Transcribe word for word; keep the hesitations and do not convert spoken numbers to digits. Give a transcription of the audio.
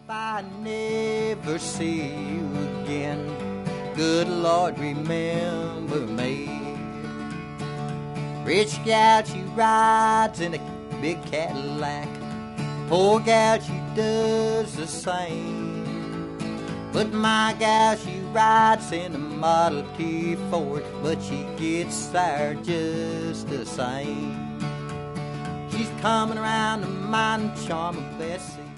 If I never see you again, good Lord, remember me. Rich gal, she rides in a big Cadillac. Poor gal, she does the same. But my gal, she rides in a Model T Ford, but she gets there just the same. She's coming around to mine, charm of Bessie.